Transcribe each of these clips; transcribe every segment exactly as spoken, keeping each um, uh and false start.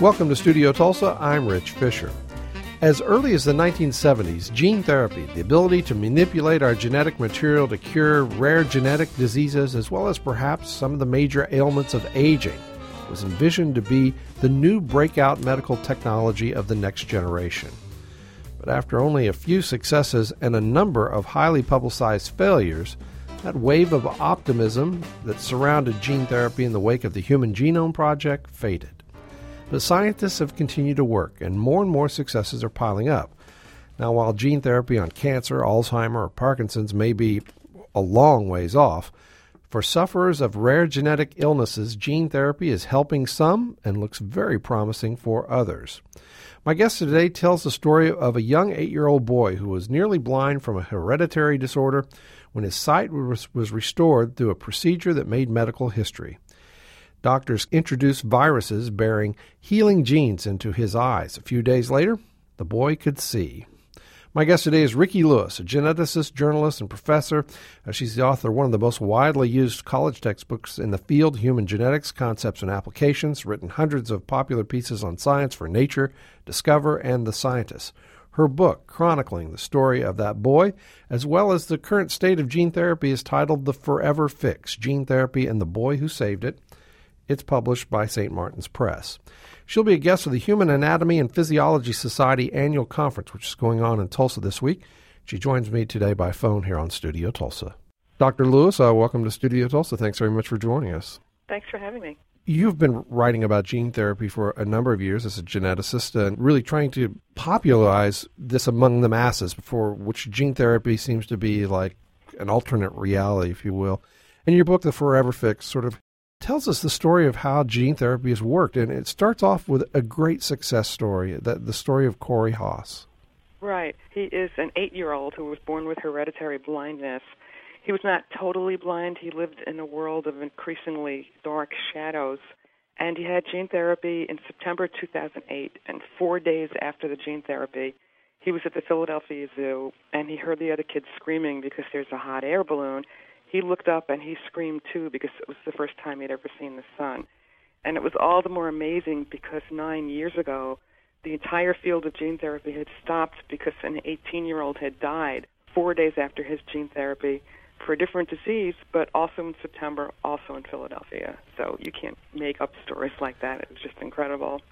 Welcome to Studio Tulsa. I'm Rich Fisher. As early as the nineteen seventies, gene therapy, the ability to manipulate our genetic material to cure rare genetic diseases as well as perhaps some of the major ailments of aging, was envisioned to be the new breakout medical technology of the next generation. But after only a few successes and a number of highly publicized failures, that wave of optimism that surrounded gene therapy in the wake of the Human Genome Project faded. But scientists have continued to work, and more and more successes are piling up. Now, while gene therapy on cancer, Alzheimer, or Parkinson's may be a long ways off, for sufferers of rare genetic illnesses, gene therapy is helping some and looks very promising for others. My guest today tells the story of a young eight-year-old boy who was nearly blind from a hereditary disorder when his sight was, was restored through a procedure that made medical history. Doctors introduced viruses bearing healing genes into his eyes. A few days later, the boy could see. My guest today is Ricki Lewis, a geneticist, journalist, and professor. Uh, she's the author of one of the most widely used college textbooks in the field, Human Genetics, Concepts and Applications, written hundreds of popular pieces on science for Nature, Discover, and The Scientist. Her book, chronicling the story of that boy, as well as the current state of gene therapy, is titled The Forever Fix, Gene Therapy and the Boy Who Saved It. It's published by Saint Martin's Press. She'll be a guest of the Human Anatomy and Physiology Society annual conference, which is going on in Tulsa this week. She joins me today by phone here on Studio Tulsa. Doctor Lewis, uh, welcome to Studio Tulsa. Thanks very much for joining us. Thanks for having me. You've been writing about gene therapy for a number of years as a geneticist and really trying to popularize this among the masses, for which gene therapy seems to be like an alternate reality, if you will. And your book, The Forever Fix, sort of tells us the story of how gene therapy has worked, and it starts off with a great success story, that the story of Corey Haas. Right. He is an eight-year-old who was born with hereditary blindness. He was not totally blind. He lived in a world of increasingly dark shadows, and he had gene therapy in September two thousand eight, and four days after the gene therapy, he was at the Philadelphia Zoo, and he heard the other kids screaming because there's a hot air balloon. He looked up and he screamed too because it was the first time he'd ever seen the sun. And it was all the more amazing because nine years ago, the entire field of gene therapy had stopped because an eighteen-year-old had died four days after his gene therapy for a different disease, but also in September, also in Philadelphia. So you can't make up stories like that. It was just incredible.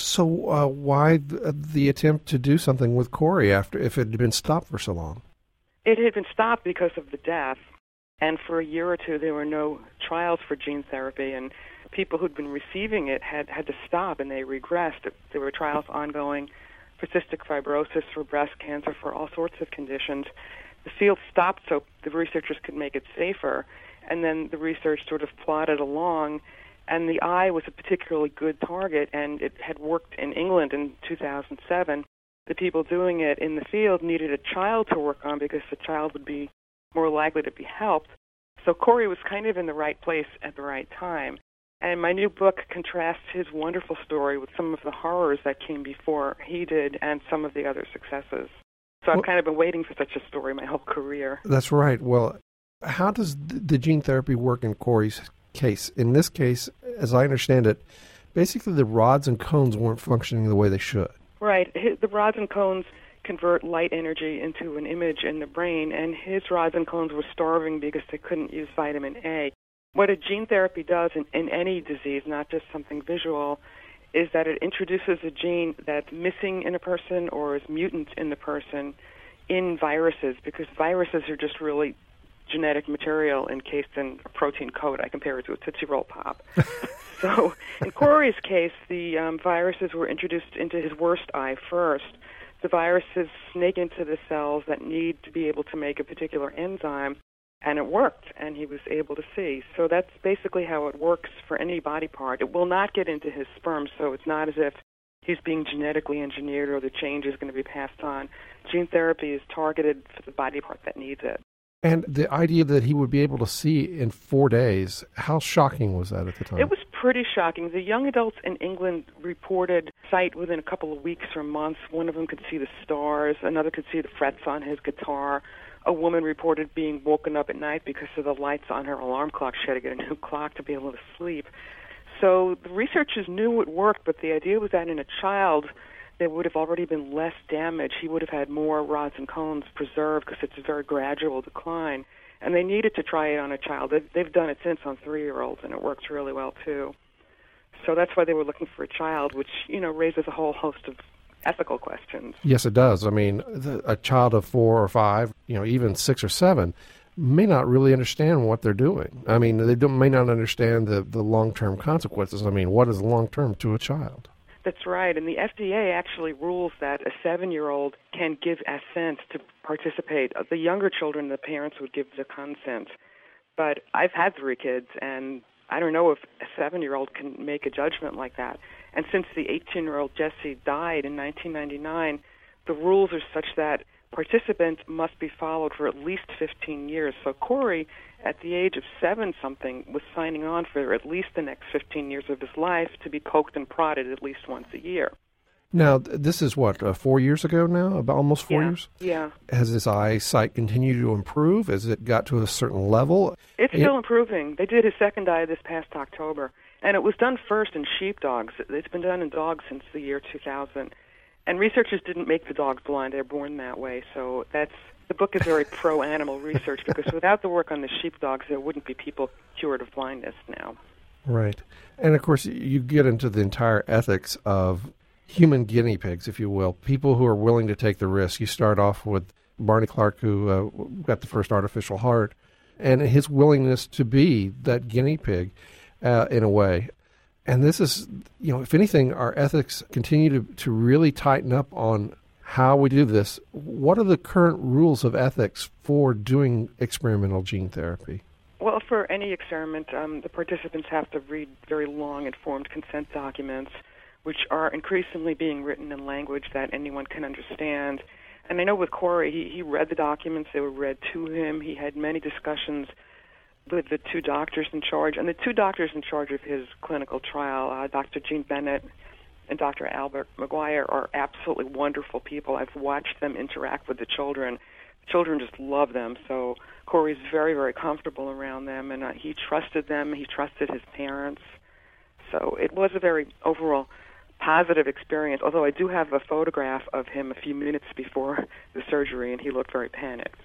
So uh, why the, the attempt to do something with Corey after if it had been stopped for so long? It had been stopped because of the death. And for a year or two, there were no trials for gene therapy, and people who'd been receiving it had, had to stop, and they regressed. There were trials ongoing for cystic fibrosis, for breast cancer, for all sorts of conditions. The field stopped so the researchers could make it safer, and then the research sort of plodded along, and the eye was a particularly good target, and it had worked in England in two thousand seven. The people doing it in the field needed a child to work on because the child would be more likely to be helped. So Corey was kind of in the right place at the right time. And my new book contrasts his wonderful story with some of the horrors that came before he did and some of the other successes. So I've well, kind of been waiting for such a story my whole career. That's right. Well, how does the gene therapy work in Corey's case? In this case, as I understand it, basically the rods and cones weren't functioning the way they should. Right. The rods and cones convert light energy into an image in the brain, and his rods and cones were starving because they couldn't use vitamin A. What a gene therapy does in, in any disease, not just something visual, is that it introduces a gene that's missing in a person or is mutant in the person in viruses, because viruses are just really genetic material encased in a protein coat. I compare it to a Tootsie Roll Pop. So in Corey's case, the um, viruses were introduced into his worst eye first. The viruses snake into the cells that need to be able to make a particular enzyme, and it worked, and he was able to see. So that's basically how it works for any body part. It will not get into his sperm, so it's not as if he's being genetically engineered or the change is going to be passed on. Gene therapy is targeted for the body part that needs it. And the idea that he would be able to see in four days, how shocking was that at the time? It was pretty shocking. The young adults in England reported sight within a couple of weeks or months. One of them could see the stars. Another could see the frets on his guitar. A woman reported being woken up at night because of the lights on her alarm clock. She had to get a new clock to be able to sleep. So the researchers knew it worked, but the idea was that in a child, there would have already been less damage. He would have had more rods and cones preserved because it's a very gradual decline. And they needed to try it on a child. They've, they've done it since on three-year-olds, and it works really well, too. So that's why they were looking for a child, which, you know, raises a whole host of ethical questions. Yes, it does. I mean, the, a child of four or five, you know, even six or seven, may not really understand what they're doing. I mean, they don't, may not understand the, the long-term consequences. I mean, what is long-term to a child? That's right, and the F D A actually rules that a seven-year-old can give assent to participate. The younger children, the parents would give the consent. But I've had three kids, and I don't know if a seven-year-old can make a judgment like that. And since the eighteen-year-old Jesse died in nineteen ninety-nine, the rules are such that participants must be followed for at least fifteen years. So Corey, at the age of seven-something, was signing on for at least the next fifteen years of his life to be poked and prodded at least once a year. Now, this is what, uh, four years ago now? About almost four yeah. years? Yeah. Has his eyesight continued to improve? Has it got to a certain level? It's it, still improving. They did his second eye this past October. And it was done first in sheepdogs. It's been done in dogs since the year two thousand. And researchers didn't make the dogs blind. They're born that way. So that's the book is very pro-animal research because without the work on the sheepdogs, there wouldn't be people cured of blindness now. Right. And, of course, you get into the entire ethics of human guinea pigs, if you will, people who are willing to take the risk. You start off with Barney Clark, who uh, got the first artificial heart, and his willingness to be that guinea pig uh, in a way. And this is, you know, if anything, our ethics continue to, to really tighten up on how we do this. What are the current rules of ethics for doing experimental gene therapy? Well, for any experiment, um, the participants have to read very long, informed consent documents, which are increasingly being written in language that anyone can understand. And I know with Corey, he, he read the documents. They were read to him. He had many discussions with the two doctors in charge. And the two doctors in charge of his clinical trial, uh, Doctor Jean Bennett and Doctor Albert McGuire, are absolutely wonderful people. I've watched them interact with the children. The children just love them. So Corey's very, very comfortable around them, and uh, he trusted them. He trusted his parents. So it was a very overall positive experience, although I do have a photograph of him a few minutes before the surgery, and he looked very panicked.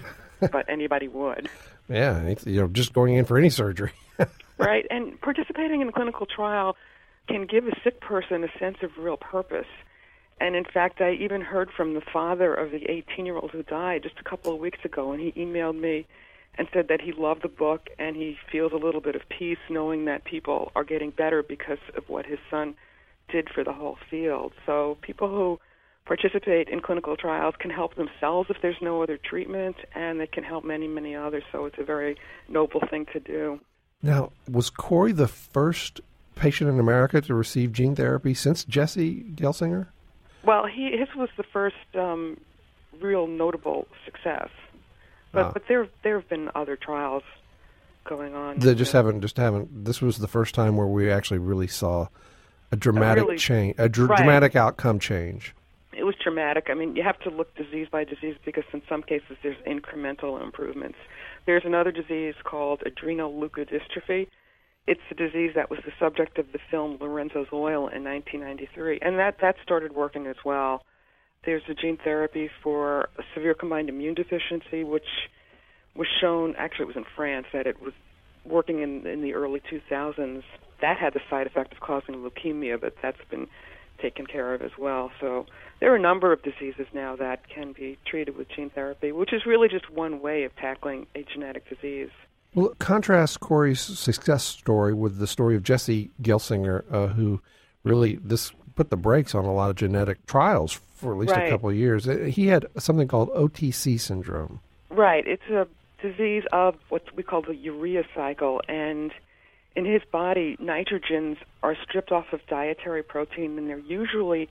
But anybody would. Yeah, it's, you know, just going in for any surgery. Right, and participating in a clinical trial can give a sick person a sense of real purpose. And in fact, I even heard from the father of the eighteen-year-old who died just a couple of weeks ago, and he emailed me and said that he loved the book and he feels a little bit of peace knowing that people are getting better because of what his son did for the whole field. So people who participate in clinical trials can help themselves if there's no other treatment, and they can help many, many others. So it's a very noble thing to do. Now, was Corey the first patient in America to receive gene therapy since Jesse Gelsinger? Well, he his was the first um, real notable success. But, ah. but there there have been other trials going on. They just haven't, just haven't, this was the first time where we actually really saw a dramatic really, change, a dr- right. dramatic outcome change. It was dramatic. I mean, you have to look disease by disease because in some cases there's incremental improvements. There's another disease called adrenoleukodystrophy. It's a disease that was the subject of the film Lorenzo's Oil in nineteen ninety-three, and that, that started working as well. There's a gene therapy for a severe combined immune deficiency, which was shown, actually it was in France, that it was working in, in the early two thousands. That had the side effect of causing leukemia, but that's been taken care of as well. So there are a number of diseases now that can be treated with gene therapy, which is really just one way of tackling a genetic disease. Well, contrast Corey's success story with the story of Jesse Gelsinger, uh, who really this put the brakes on a lot of genetic trials for at least right. a couple of years. He had something called O T C syndrome. Right. It's a disease of what we call the urea cycle, and in his body, nitrogens are stripped off of dietary protein, and they're usually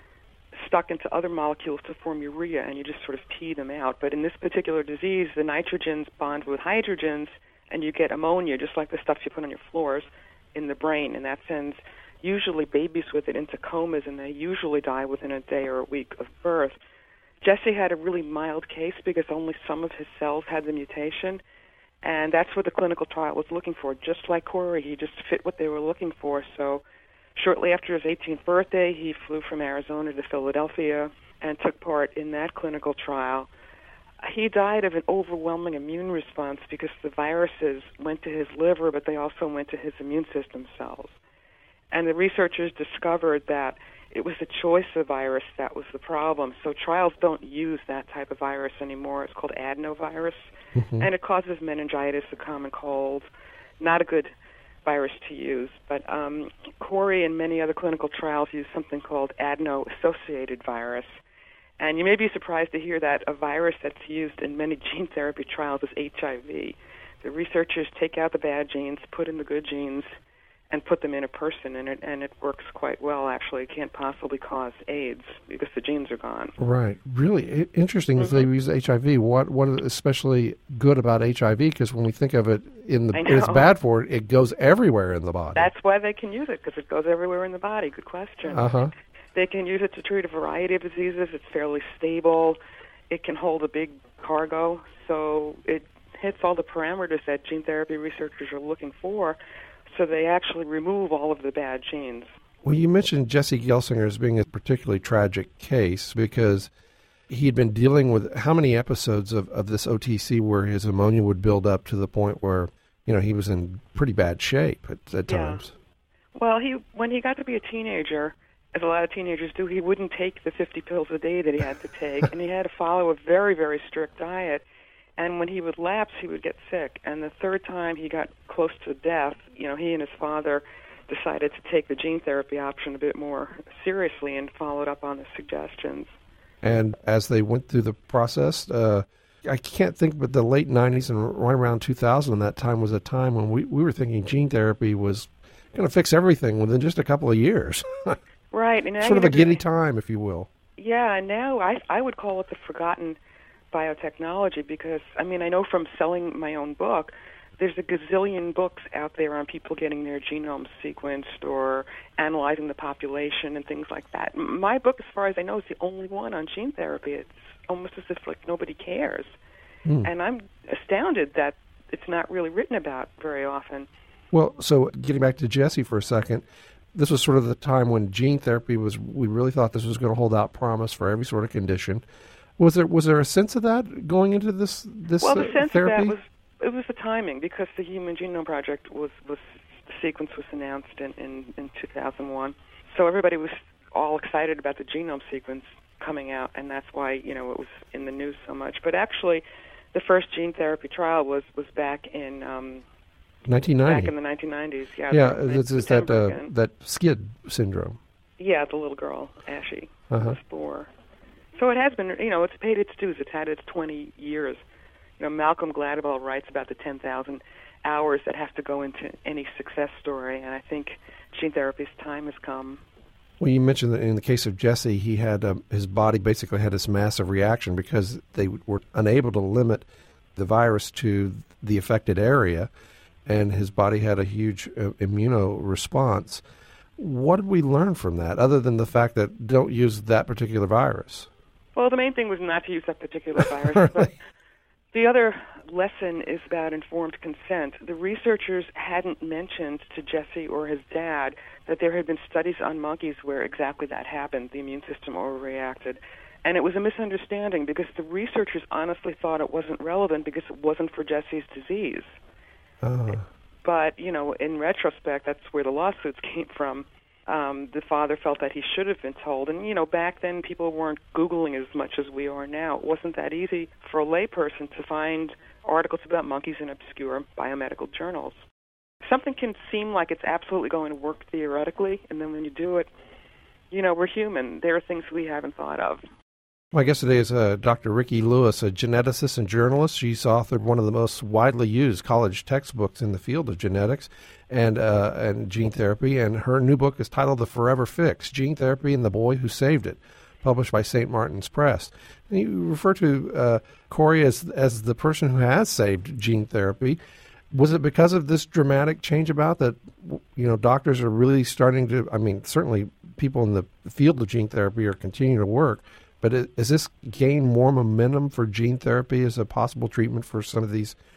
stuck into other molecules to form urea, and you just sort of pee them out. But in this particular disease, the nitrogens bond with hydrogens, and you get ammonia, just like the stuff you put on your floors, in the brain, and that sends usually babies with it into comas, and they usually die within a day or a week of birth. Jesse had a really mild case because only some of his cells had the mutation, And that's what the clinical trial was looking for. Just like Corey, he just fit what they were looking for. So shortly after his eighteenth birthday, he flew from Arizona to Philadelphia and took part in that clinical trial. He died of an overwhelming immune response because the viruses went to his liver, but they also went to his immune system cells. And the researchers discovered that it was the choice of virus that was the problem. So trials don't use that type of virus anymore. It's called adenovirus, mm-hmm. and it causes meningitis, a common cold. Not a good virus to use. But um, Corey and many other clinical trials use something called adeno-associated virus. And you may be surprised to hear that a virus that's used in many gene therapy trials is H I V. The researchers take out the bad genes, put in the good genes, and put them in a person, and it and it works quite well, actually. It can't possibly cause AIDS because the genes are gone. Right. Really interesting mm-hmm. if they use H I V. What what is especially good about H I V? Because when we think of it, in the it's bad for it, it goes everywhere in the body. That's why they can use it, because it goes everywhere in the body. Good question. Uh-huh. They can use it to treat a variety of diseases. It's fairly stable. It can hold a big cargo. So it hits all the parameters that gene therapy researchers are looking for. So they actually remove all of the bad genes. Well, you mentioned Jesse Gelsinger as being a particularly tragic case because he'd been dealing with how many episodes of, of this O T C where his ammonia would build up to the point where, you know, he was in pretty bad shape at, at yeah. times. Well, he when he got to be a teenager, as a lot of teenagers do, he wouldn't take the fifty pills a day that he had to take, and he had to follow a very, very strict diet. And when he would lapse, he would get sick. And the third time he got close to death, you know, he and his father decided to take the gene therapy option a bit more seriously and followed up on the suggestions. And as they went through the process, uh, I can't think, but the late nineties and right around two thousand, that time was a time when we, we were thinking gene therapy was going to fix everything within just a couple of years. Right. And sort of a giddy time, if you will. Yeah, and now I, I would call it the forgotten biotechnology because, I mean, I know from selling my own book, there's a gazillion books out there on people getting their genomes sequenced or analyzing the population and things like that. My book, as far as I know, is the only one on gene therapy. It's almost as if, like, nobody cares. Hmm. And I'm astounded that it's not really written about very often. Well, so getting back to Jesse for a second, this was sort of the time when gene therapy was, we really thought this was going to hold out promise for every sort of condition. Was there was there a sense of that going into this this well, the uh, sense therapy? of that was it was the timing because the Human Genome Project was was the sequence was announced in, in, in two thousand one, so everybody was all excited about the genome sequence coming out, and that's why you know it was in the news so much. But actually, the first gene therapy trial was was back in um, nineteen ninety. Back in the nineteen nineties, yeah. Yeah, it's, it's that uh, that SCID syndrome. Yeah, the little girl, Ashy, uh-huh. was four. So it has been, you know, it's paid its dues. It's had its twenty years. You know, Malcolm Gladwell writes about the ten thousand hours that have to go into any success story, and I think gene therapy's time has come. Well, you mentioned that in the case of Jesse, he had um, his body basically had this massive reaction because they were unable to limit the virus to the affected area, and his body had a huge uh, immuno response. What did we learn from that, other than the fact that don't use that particular virus? Well, the main thing was not to use that particular virus. Really? But the other lesson is about informed consent. The researchers hadn't mentioned to Jesse or his dad that there had been studies on monkeys where exactly that happened. The immune system overreacted. And it was a misunderstanding because the researchers honestly thought it wasn't relevant because it wasn't for Jesse's disease. Oh. But, you know, in retrospect, that's where the lawsuits came from. Um, the father felt that he should have been told. And, you know, back then people weren't Googling as much as we are now. It wasn't that easy for a layperson to find articles about monkeys in obscure biomedical journals. Something can seem like it's absolutely going to work theoretically, and then when you do it, you know, we're human. There are things we haven't thought of. My guest today is uh, Doctor Ricky Lewis, a geneticist and journalist. She's authored one of the most widely used college textbooks in the field of genetics and uh, and gene therapy. And her new book is titled The Forever Fix, Gene Therapy and the Boy Who Saved It, published by Saint Martin's Press. And you refer to uh, Corey as, as the person who has saved gene therapy. Was it because of this dramatic change about that, you know, doctors are really starting to, I mean, certainly people in the field of gene therapy are continuing to work, but is this gain more momentum for gene therapy as a possible treatment for some of these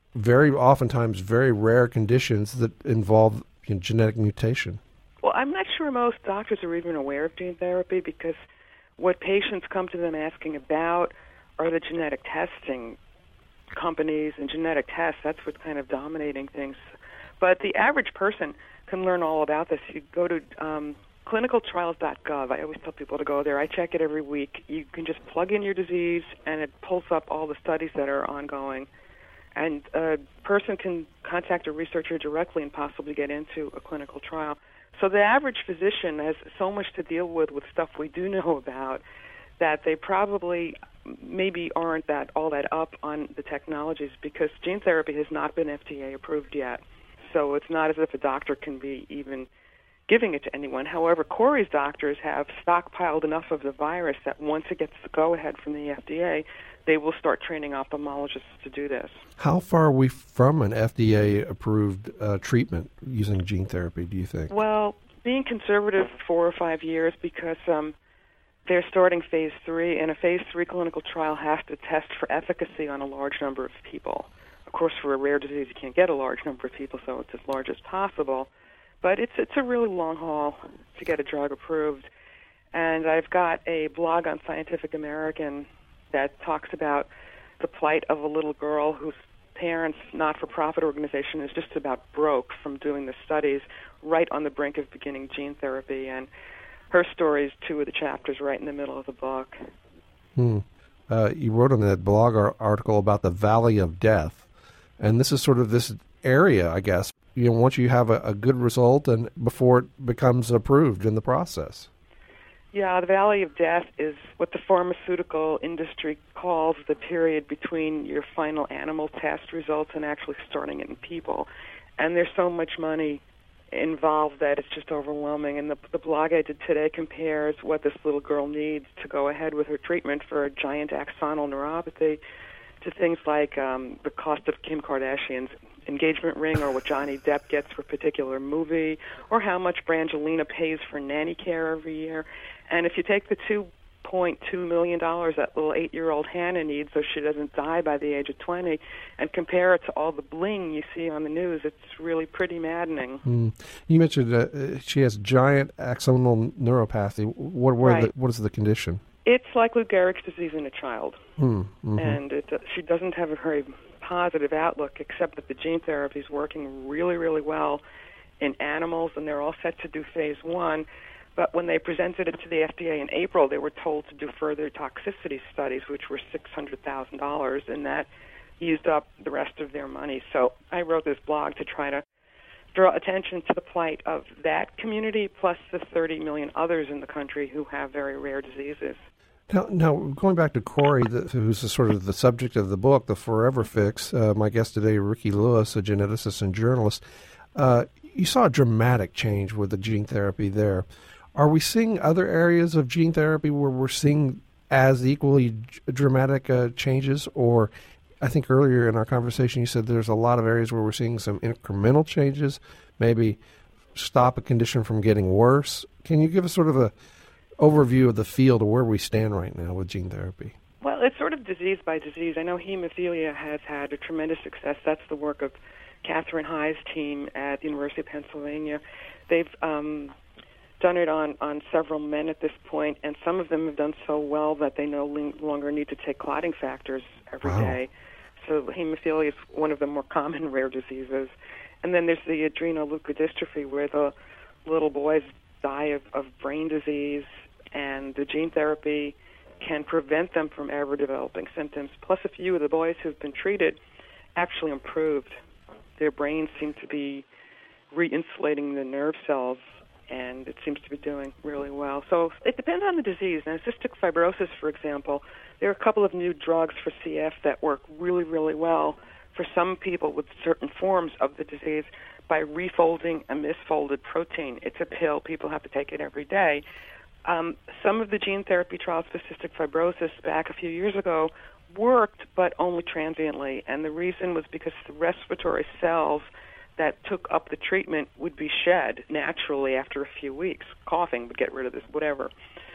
very oftentimes very rare conditions that involve you know, genetic mutation. Well, I'm not sure most doctors are even aware of gene therapy because what patients come to them asking about are the genetic testing companies and genetic tests. That's what's kind of dominating things. But the average person can learn all about this. You go to um, clinical trials dot gov. I always tell people to go there. I check it every week. You can just plug in your disease, and it pulls up all the studies that are ongoing. And a person can contact a researcher directly and possibly get into a clinical trial. So the average physician has so much to deal with with stuff we do know about that they probably maybe aren't that all that up on the technologies because gene therapy has not been F D A approved yet. So it's not as if a doctor can be even giving it to anyone. However, Corey's doctors have stockpiled enough of the virus that once it gets the go-ahead from the F D A, they will start training ophthalmologists to do this. How far are we from an F D A-approved uh, treatment using gene therapy, do you think? Well, being conservative four or five years because um, they're starting phase three, and a phase three clinical trial has to test for efficacy on a large number of people. Of course, for a rare disease, you can't get a large number of people, so it's as large as possible. But it's it's a really long haul to get a drug approved. And I've got a blog on Scientific American that talks about the plight of a little girl whose parents' not-for-profit organization is just about broke from doing the studies right on the brink of beginning gene therapy. And her story is two of the chapters right in the middle of the book. Hmm. Uh, you wrote on that blog article about the Valley of Death. And this is sort of this area, I guess, you know, once you have a, a good result and before it becomes approved in the process. Yeah, the Valley of Death is what the pharmaceutical industry calls the period between your final animal test results and actually starting it in people. And there's so much money involved that it's just overwhelming. And the, the blog I did today compares what this little girl needs to go ahead with her treatment for a giant axonal neuropathy to things like um, the cost of Kim Kardashian's engagement ring or what Johnny Depp gets for a particular movie or how much Brangelina pays for nanny care every year. And if you take the two point two million dollars that little eight-year-old Hannah needs so she doesn't die by the age of twenty and compare it to all the bling you see on the news, it's really pretty maddening. Mm. You mentioned uh, she has giant axonal neuropathy. What, what, right. the, what is the condition? It's like Lou Gehrig's disease in a child. Mm. Mm-hmm. And it, uh, she doesn't have a very positive outlook except that the gene therapy is working really, really well in animals, and they're all set to do phase one. But when they presented it to the F D A in April, they were told to do further toxicity studies, which were six hundred thousand dollars, and that used up the rest of their money. So I wrote this blog to try to draw attention to the plight of that community, plus the thirty million others in the country who have very rare diseases. Now, now going back to Corey, the, who's the, sort of the subject of the book, The Forever Fix, uh, my guest today, Ricky Lewis, a geneticist and journalist, uh, you saw a dramatic change with the gene therapy there. Are we seeing other areas of gene therapy where we're seeing as equally g- dramatic uh, changes? Or I think earlier in our conversation you said there's a lot of areas where we're seeing some incremental changes, maybe stop a condition from getting worse. Can you give us sort of a overview of the field of where we stand right now with gene therapy? Well, it's sort of disease by disease. I know hemophilia has had a tremendous success. That's the work of Catherine Hai's team at the University of Pennsylvania. They've um, done it on, on several men at this point, and some of them have done so well that they no longer need to take clotting factors every wow. day. So hemophilia is one of the more common rare diseases. And then there's the adrenoleukodystrophy, where the little boys die of, of brain disease, and the gene therapy can prevent them from ever developing symptoms. Plus, a few of the boys who've been treated actually improved. Their brains seem to be re-insulating the nerve cells, and it seems to be doing really well. So it depends on the disease. Now, cystic fibrosis, for example, there are a couple of new drugs for C F that work really, really well for some people with certain forms of the disease by refolding a misfolded protein. It's a pill. People have to take it every day. Um, some of the gene therapy trials for cystic fibrosis back a few years ago worked, but only transiently. And the reason was because the respiratory cells that took up the treatment would be shed naturally after a few weeks. Coughing would get rid of this, whatever.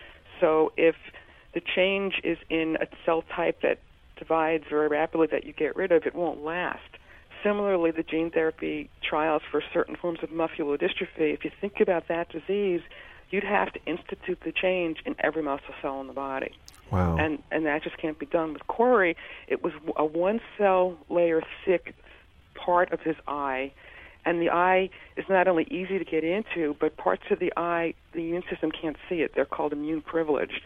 So if the change is in a cell type that divides very rapidly that you get rid of, it won't last. similarly, the gene therapy trials for certain forms of musculodystrophy, if you think about that disease, you'd have to institute the change in every muscle cell in the body. Wow. And and that just can't be done. With Corey, it was a one-cell layer thick part of his eye, and the eye is not only easy to get into, but parts of the eye, the immune system can't see it. They're called immune privileged.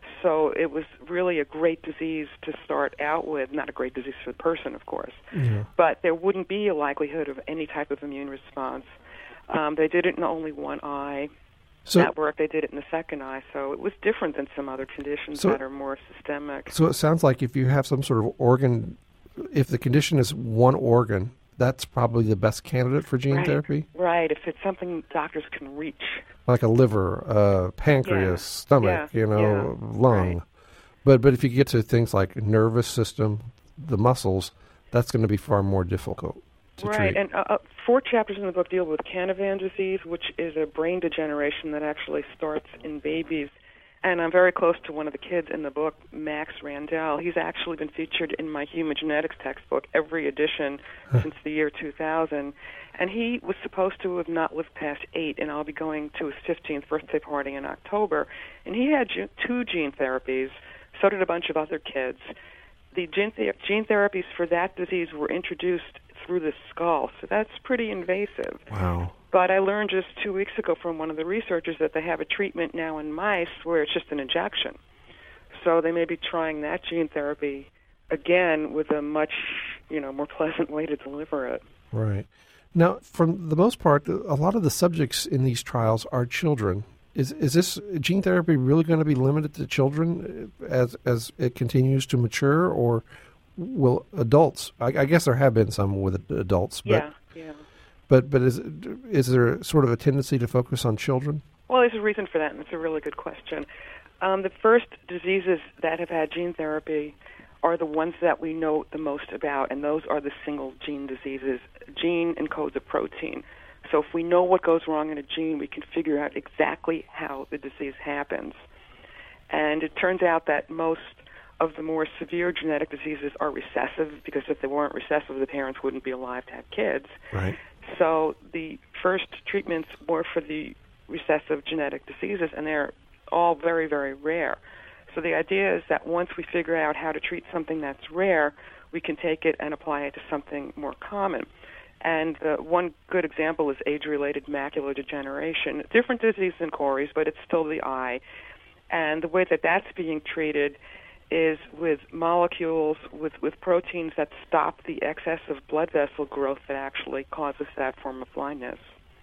So it was really a great disease to start out with. Not a great disease for the person, of course, yeah. but there wouldn't be a likelihood of any type of immune response. Um, they did it in only one eye. So, that work, they did it in the second eye, so it was different than some other conditions so, that are more systemic. So it sounds like if you have some sort of organ, if the condition is one organ, that's probably the best candidate for gene right. therapy? Right, if it's something doctors can reach. Like a liver, uh, pancreas, yeah. stomach, yeah. you know, yeah. lung. Right. But but if you get to things like nervous system, the muscles, that's going to be far more difficult to right. treat. And uh, four chapters in the book deal with Canavan disease, which is a brain degeneration that actually starts in babies. And I'm very close to one of the kids in the book, Max Randall. He's actually been featured in my human genetics textbook, every edition since the year two thousand. And he was supposed to have not lived past eight, and I'll be going to his fifteenth birthday party in October. And he had ge- two gene therapies. So did a bunch of other kids. The gene, th- gene therapies for that disease were introduced through the skull, so that's pretty invasive. Wow. But I learned just two weeks ago from one of the researchers that they have a treatment now in mice where it's just an injection. So they may be trying that gene therapy again with a much, you know, more pleasant way to deliver it. Right. Now, for the most part, a lot of the subjects in these trials are children. Is is this gene therapy really going to be limited to children as as it continues to mature, or will adults? I, I guess there have been some with adults. But, yeah, yeah. But but is is there sort of a tendency to focus on children? Well, there's a reason for that, and it's a really good question. Um, the first diseases that have had gene therapy are the ones that we know the most about, and those are the single gene diseases. Gene encodes a protein. So if we know what goes wrong in a gene, we can figure out exactly how the disease happens. And it turns out that most of the more severe genetic diseases are recessive, because if they weren't recessive, the parents wouldn't be alive to have kids. Right. So the first treatments were for the recessive genetic diseases, and they're all very, very rare. So the idea is that once we figure out how to treat something that's rare, we can take it and apply it to something more common. And uh, one good example is age-related macular degeneration. Different disease than Corey's, but it's still the eye. And the way that that's being treated is with molecules, with, with proteins that stop the excess of blood vessel growth that actually causes that form of blindness.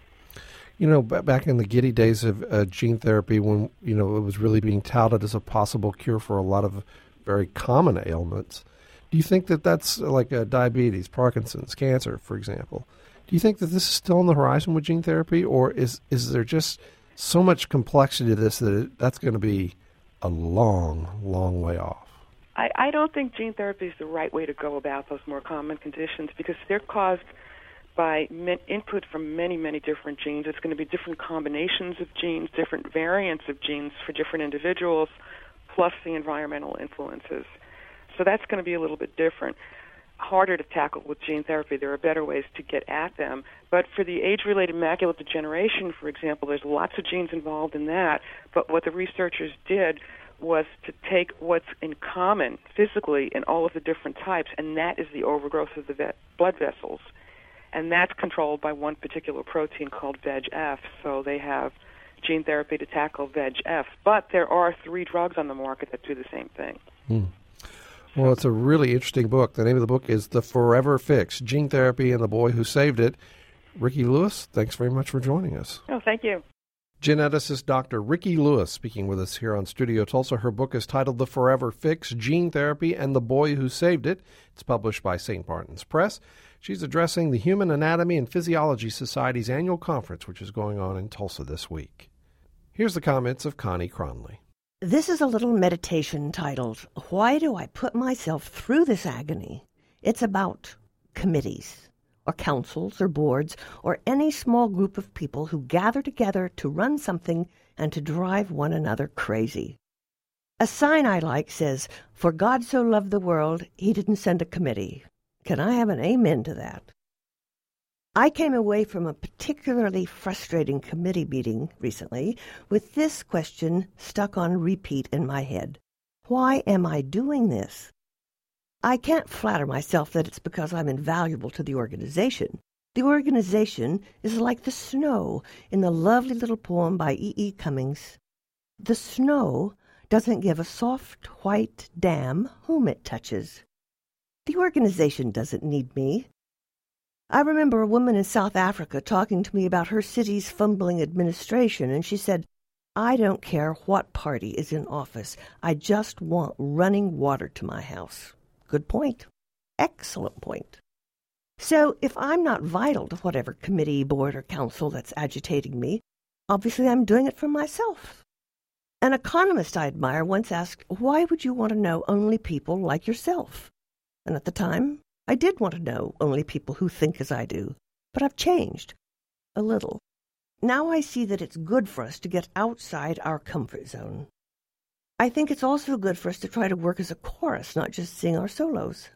You know, b- back in the giddy days of uh, gene therapy, when, you know, it was really being touted as a possible cure for a lot of very common ailments, do you think that that's like uh, diabetes, Parkinson's, cancer, for example? Do you think that this is still on the horizon with gene therapy, or is is there just so much complexity to this that it, that's going to be a long, long way off? I, I don't think gene therapy is the right way to go about those more common conditions, because they're caused by men, input from many, many different genes. It's going to be different combinations of genes, different variants of genes for different individuals, plus the environmental influences. So that's going to be a little bit different. Harder to tackle with gene therapy. There are better ways to get at them. But for the age-related macular degeneration, for example, there's lots of genes involved in that. But what the researchers did was to take what's in common physically in all of the different types, and that is the overgrowth of the ve- blood vessels. And that's controlled by one particular protein called V E G F. So they have gene therapy to tackle V E G F. But there are three drugs on the market that do the same thing. Hmm. Well, it's a really interesting book. The name of the book is The Forever Fix, Gene Therapy and the Boy Who Saved It. Ricky Lewis, thanks very much for joining us. Oh, thank you. Geneticist Doctor Ricky Lewis speaking with us here on Studio Tulsa. Her book is titled The Forever Fix, Gene Therapy and the Boy Who Saved It. It's published by Saint Martin's Press. She's addressing the Human Anatomy and Physiology Society's annual conference, which is going on in Tulsa this week. Here's the comments of Connie Cronley. This is a little meditation titled, Why Do I Put Myself Through This Agony? It's about committees, or councils, or boards, or any small group of people who gather together to run something and to drive one another crazy. A sign I like says, For God so loved the world, he didn't send a committee. Can I have an amen to that? I came away from a particularly frustrating committee meeting recently with this question stuck on repeat in my head. Why am I doing this? I can't flatter myself that it's because I'm invaluable to the organization. The organization is like the snow in the lovely little poem by E E. Cummings. The snow doesn't give a soft, white damn whom it touches. The organization doesn't need me. I remember a woman in South Africa talking to me about her city's fumbling administration, and she said, I don't care what party is in office. I just want running water to my house. Good point. Excellent point. So if I'm not vital to whatever committee, board, or council that's agitating me, obviously I'm doing it for myself. An economist I admire once asked, why would you want to know only people like yourself? And at the time, I did want to know only people who think as I do, but I've changed a little. Now I see that it's good for us to get outside our comfort zone. I think it's also good for us to try to work as a chorus, not just sing our solos.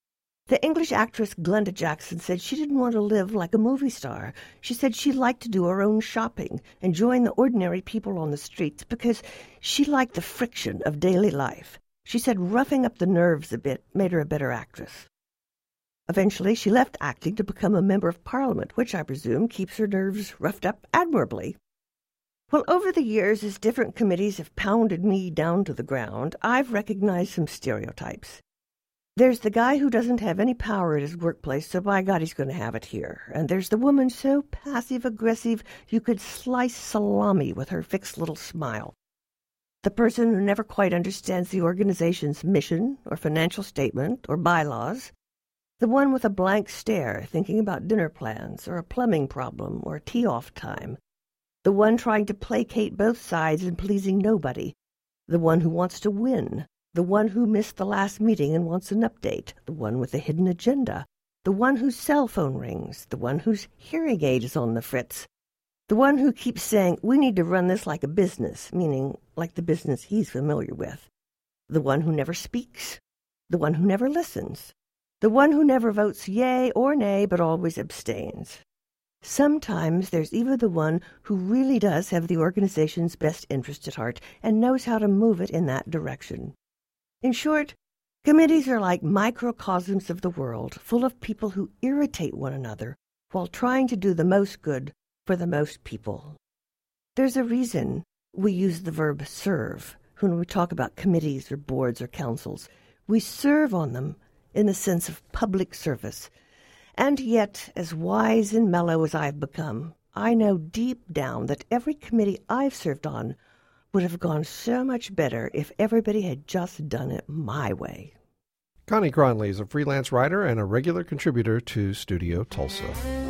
The English actress Glenda Jackson said she didn't want to live like a movie star. She said she liked to do her own shopping and join the ordinary people on the streets because she liked the friction of daily life. She said roughing up the nerves a bit made her a better actress. Eventually, she left acting to become a member of Parliament, which I presume keeps her nerves roughed up admirably. Well, over the years, as different committees have pounded me down to the ground, I've recognized some stereotypes. There's the guy who doesn't have any power at his workplace, so by God he's going to have it here. And there's the woman so passive-aggressive you could slice salami with her fixed little smile. The person who never quite understands the organization's mission or financial statement or bylaws. The one with a blank stare, thinking about dinner plans or a plumbing problem or tee-off time. The one trying to placate both sides and pleasing nobody. The one who wants to win. The one who missed the last meeting and wants an update. The one with a hidden agenda. The one whose cell phone rings. The one whose hearing aid is on the fritz. The one who keeps saying, we need to run this like a business, meaning like the business he's familiar with. The one who never speaks. The one who never listens. The one who never votes yea or nay, but always abstains. Sometimes there's even the one who really does have the organization's best interest at heart and knows how to move it in that direction. In short, committees are like microcosms of the world, full of people who irritate one another while trying to do the most good for the most people. There's a reason we use the verb serve when we talk about committees or boards or councils. We serve on them in the sense of public service. And yet, as wise and mellow as I've become, I know deep down that every committee I've served on would have gone so much better if everybody had just done it my way. Connie Cronley is a freelance writer and a regular contributor to Studio Tulsa.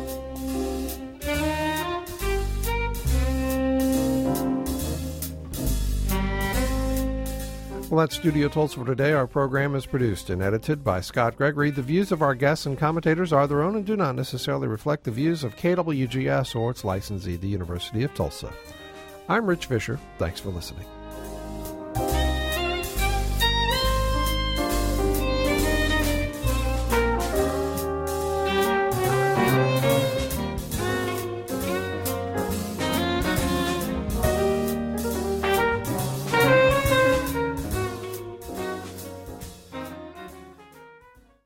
Well, that's Studio Tulsa for today. Our program is produced and edited by Scott Gregory. The views of our guests and commentators are their own and do not necessarily reflect the views of K W G S or its licensee, the University of Tulsa. I'm Rich Fisher. Thanks for listening.